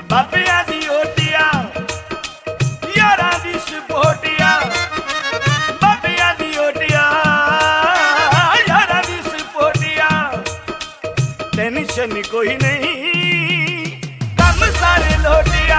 ਬਾਬਿਆਂ ਦੀ ਓਟੀਆਂ ਯਾਰਾਂ ਦੀ ਸਪੋਟੀਆਂ ਬਾਬਿਆਂ ਦੀ ਓਟੀਆਂ ਯਾਰਾਂ ਦੀ ਸਪੋਟੀਆਂ ਟੈਨਸ਼ਨ ਕੋਈ ਨਹੀਂ ਕੰਮ ਸਾਰੇ ਲੋਟੀਆਂ